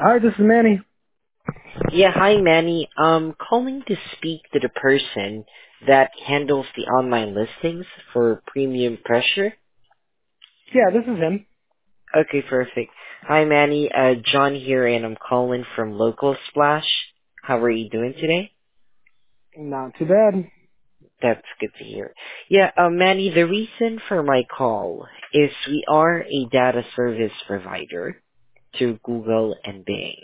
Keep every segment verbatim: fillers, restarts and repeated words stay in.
Hi, this is Manny. Yeah, hi Manny. Um, calling to speak to the person that handles the online listings for Premium Pressure. Yeah, this is him. Okay, perfect. Hi Manny, uh, John here, and I'm calling from Local Splash. How are you doing today? Not too bad. That's good to hear. Yeah, uh, Manny, the reason for my call is we are a data service provider to Google and Bing.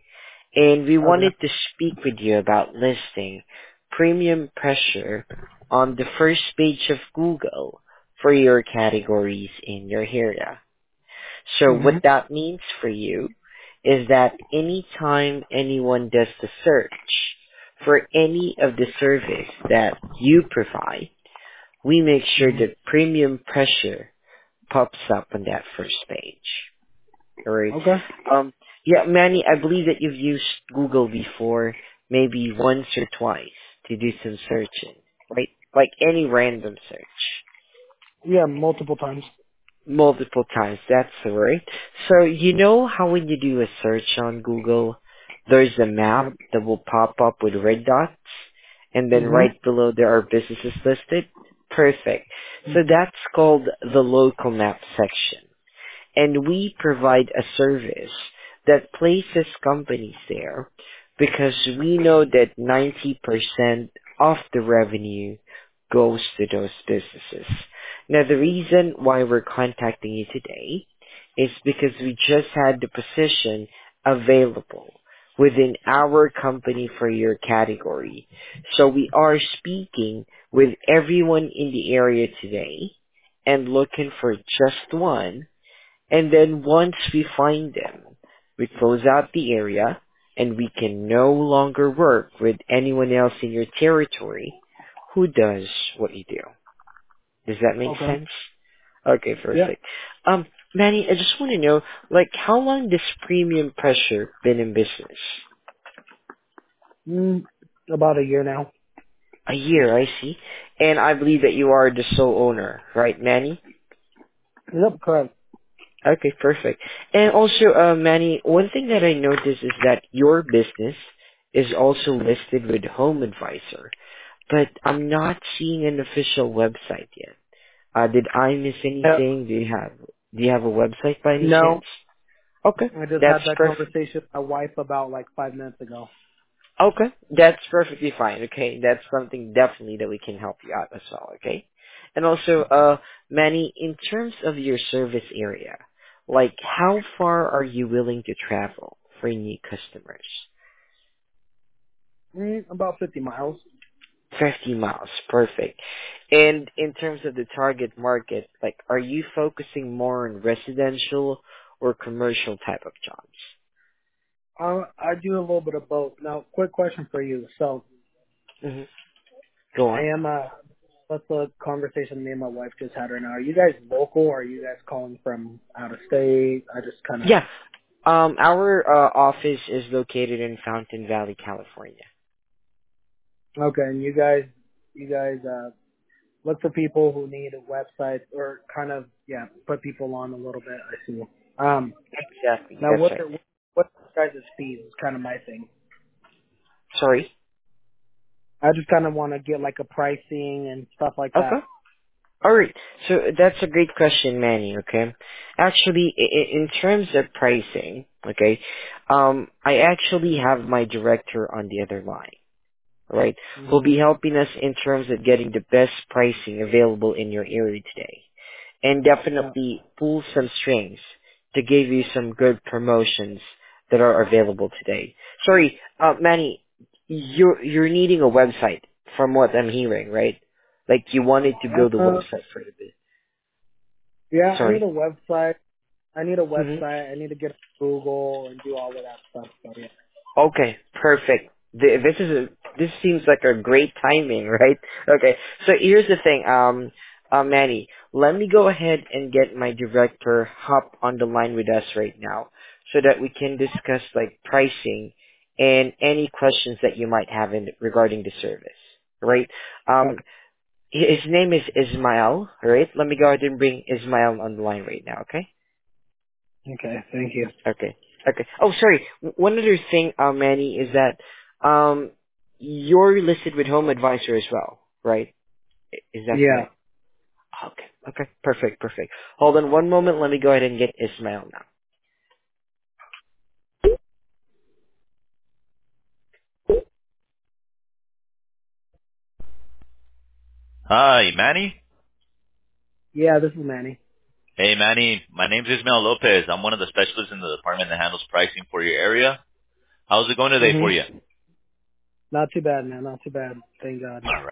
And we Okay. wanted to speak with you about listing premium pressure on the first page of Google for your categories in your area. So what Mhm. that means for you is that anytime anyone does the search for any of the service that you provide, we make sure Mhm. that premium pressure pops up on that first page. Alright. Okay. Um, yeah, Manny, I believe that you've used Google before, maybe once or twice to do some searching, right? Like any random search. Yeah, multiple times. Multiple times, that's right. So you know how when you do a search on Google, there's a map Yep. that will pop up with red dots, and then Mhm. right below there are businesses listed? Perfect. So Mhm. that's called the local map section, and we provide a service that places companies there because we know that ninety percent of the revenue goes to those businesses. Now, the reason why we're contacting you today is because we just had the position available within our company for your category. So we are speaking with everyone in the area today and looking for just one, and then once we find them, we close out the area and we can no longer work with anyone else in your territory who does what you do. Does that make Okay. sense? Okay, Yeah. perfect. Um, Manny, I just want to know, like, how long does Premium Pressure been in business? Mm, about a year now. A year, I see. And I believe that you are the sole owner, right, Manny? Yep, correct. Okay, perfect. And also, uh, Manny, one thing that I noticed is that your business is also listed with Home Advisor, but I'm not seeing an official website yet. Uh, did I miss Yep. anything? Do you have Do you have a website by any No, chance? Okay, I just that's had that perfect. conversation with my wife about like five minutes ago. Okay, that's perfectly fine. Okay, that's something definitely that we can help you out as well. Okay, and also, uh, Manny, in terms of your service area, like how far are you willing to travel for new customers? Mm, about fifty miles. Fifty miles, perfect. And in terms of the target market, like, are you focusing more on residential or commercial type of jobs? Uh, I do a little bit of both. Now, quick question for you. So, hmm Go I on. am uh That's a conversation me and my wife just had right now. Are you guys local or are you guys calling from out of state? I just kind of Yeah. Um, our uh, office is located in Fountain Valley, California. Okay, and you guys, you guys uh, look for people who need a website or kind of yeah, put people on a little bit. I see. Um, Exactly. now That's what right. are what are your guys' fees is kind of my thing. Sorry. I just kind of want to get like a pricing and stuff like Okay. that. All right. So that's a great question, Manny. Okay. Actually, i- i- in terms of pricing, okay, um, I actually have my director on the other line, right? Who'll Mhm. be helping us in terms of getting the best pricing available in your area today, and Yeah. definitely pull some strings to give you some good promotions that are available today. Sorry, uh, Manny, you're you're needing a website from what I'm hearing, right? Like you wanted to build a Uh, website for the bit. yeah, I need Sorry. a website. I need a hmm website. I need to get Google and do all of that stuff. So yeah. Okay, perfect. Th- This is a, this seems like a great timing, right? Okay, so here's the thing, um, uh, Manny, let me go ahead and get my director hop on the line with us right now, so that we can discuss like pricing and any questions that you might have in regarding the service, right? Um, Okay. hi- his name is Ismail, right? Let me go ahead and bring Ismail on the line right now, okay? Okay. Thank you. Okay. Okay. Oh, sorry. W- One other thing, uh, Manny, is that um, you're listed with Home Advisor as well, right? I- Is that Yeah. correct? Okay. Okay. Perfect. Perfect. Hold on one moment. Let me go ahead and get Ismail now. Hi, Manny. Yeah, this is Manny. Hey, Manny. My name's Ismael Lopez. I'm one of the specialists in the department that handles pricing for your area. How's it going today for Mhm. you? Not too bad, man. Not too bad. Thank God. All right.